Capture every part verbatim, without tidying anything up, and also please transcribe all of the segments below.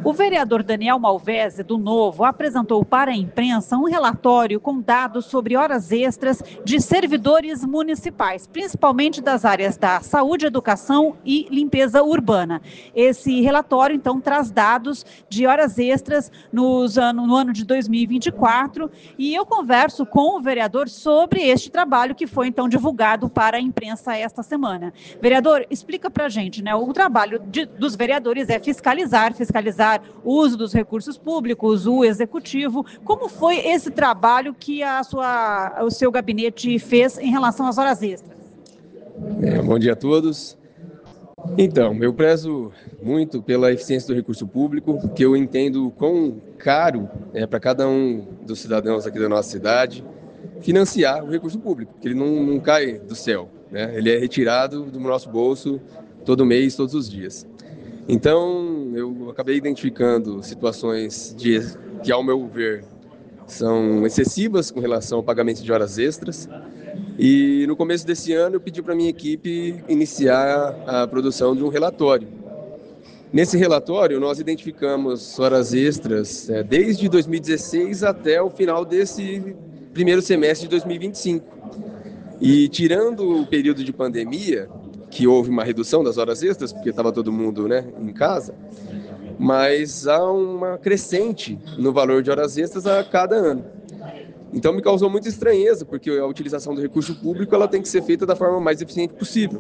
O vereador Daniel Malvese, do Novo, apresentou para a imprensa um relatório com dados sobre horas extras de servidores municipais, principalmente das áreas da saúde, educação e limpeza urbana. Esse relatório, então, traz dados de horas extras nos ano, no ano de dois mil e vinte e quatro e eu converso com o vereador sobre este trabalho que foi, então, divulgado para a imprensa esta semana. Vereador, explica para a gente, né? O trabalho de, dos vereadores é fiscalizar, fiscalizar o uso dos recursos públicos, o executivo. Como foi esse trabalho que a sua, o seu gabinete fez em relação às horas extras? É, bom dia a todos. Então, eu prezo muito pela eficiência do recurso público, que eu entendo quão caro é para cada um dos cidadãos aqui da nossa cidade financiar o recurso público, porque ele não, não cai do céu, né? Ele é retirado do nosso bolso todo mês, todos os dias. Então, eu acabei identificando situações de, que, ao meu ver, são excessivas com relação ao pagamento de horas extras. E no começo desse ano, eu pedi para a minha equipe iniciar a produção de um relatório. Nesse relatório, nós identificamos horas extras é, desde dois mil e dezesseis até o final desse primeiro semestre de dois mil e vinte e cinco. E tirando o período de pandemia, que houve uma redução das horas extras, porque estava todo mundo, né, em casa, mas há uma crescente no valor de horas extras a cada ano. Então me causou muita estranheza, porque a utilização do recurso público ela tem que ser feita da forma mais eficiente possível.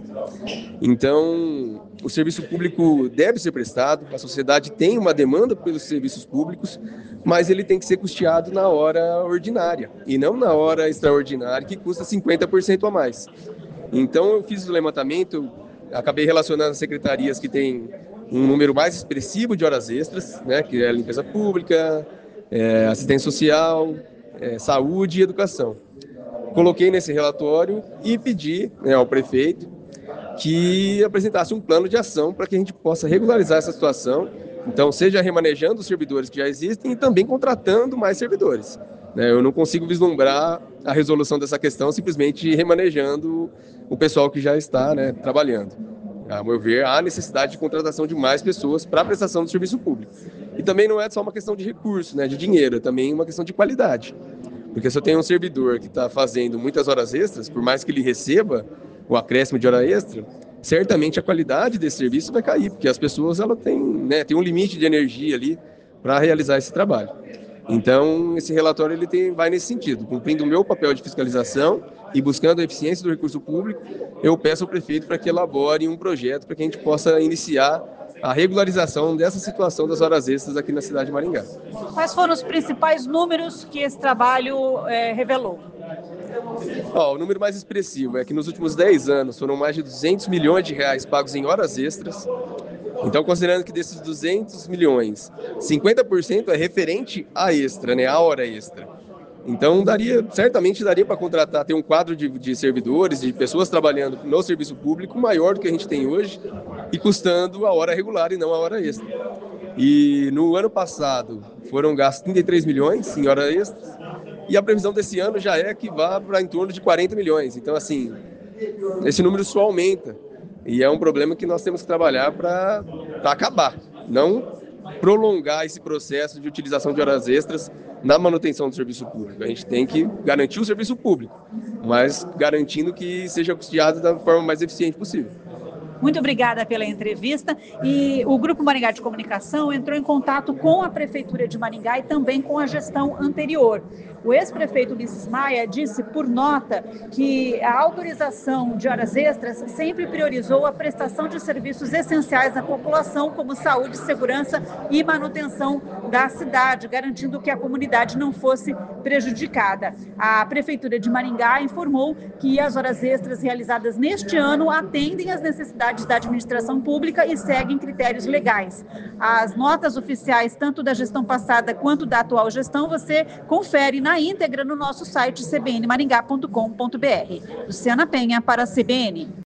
Então, o serviço público deve ser prestado, a sociedade tem uma demanda pelos serviços públicos, mas ele tem que ser custeado na hora ordinária, e não na hora extraordinária, que custa cinquenta por cento a mais. Então, eu fiz o levantamento, acabei relacionando as secretarias que têm um número mais expressivo de horas extras, né, que é a limpeza pública, é, assistência social, é, saúde e educação. Coloquei nesse relatório e pedi, né, ao prefeito que apresentasse um plano de ação para que a gente possa regularizar essa situação, então seja remanejando os servidores que já existem e também contratando mais servidores. Eu não consigo vislumbrar a resolução dessa questão simplesmente remanejando o pessoal que já está, né, trabalhando. A meu ver, há necessidade de contratação de mais pessoas para a prestação do serviço público. E também não é só uma questão de recurso, né, de dinheiro, é também uma questão de qualidade. Porque se eu tenho um servidor que está fazendo muitas horas extras, por mais que ele receba o acréscimo de hora extra, certamente a qualidade desse serviço vai cair, porque as pessoas ela têm, né, têm um limite de energia ali para realizar esse trabalho. Então, esse relatório ele tem, vai nesse sentido, cumprindo o meu papel de fiscalização e buscando a eficiência do recurso público, eu peço ao prefeito para que elabore um projeto para que a gente possa iniciar a regularização dessa situação das horas extras aqui na cidade de Maringá. Quais foram os principais números que esse trabalho é, revelou? Oh, o número mais expressivo é que nos últimos dez anos foram mais de duzentos milhões de reais pagos em horas extras. Então, considerando que desses duzentos milhões, cinquenta por cento é referente a extra, né, a hora extra. Então, daria, certamente daria para contratar, ter um quadro de, de servidores, de pessoas trabalhando no serviço público maior do que a gente tem hoje e custando a hora regular e não a hora extra. E no ano passado foram gastos trinta e três milhões em horas extras e a previsão desse ano já é que vá para em torno de quarenta milhões. Então, assim, esse número só aumenta. E é um problema que nós temos que trabalhar para acabar, não prolongar esse processo de utilização de horas extras na manutenção do serviço público. A gente tem que garantir o serviço público, mas garantindo que seja custeado da forma mais eficiente possível. Muito obrigada pela entrevista. E o Grupo Maringá de Comunicação entrou em contato com a Prefeitura de Maringá e também com a gestão anterior. O ex-prefeito Ulisses Maia disse por nota que a autorização de horas extras sempre priorizou a prestação de serviços essenciais à população, como saúde, segurança e manutenção da cidade, garantindo que a comunidade não fosse prejudicada. A Prefeitura de Maringá informou que as horas extras realizadas neste ano atendem às necessidades da administração pública e seguem critérios legais. As notas oficiais, tanto da gestão passada quanto da atual gestão, você confere na íntegra no nosso site c b n maringá ponto com ponto b r. Luciana Penha para a C B N.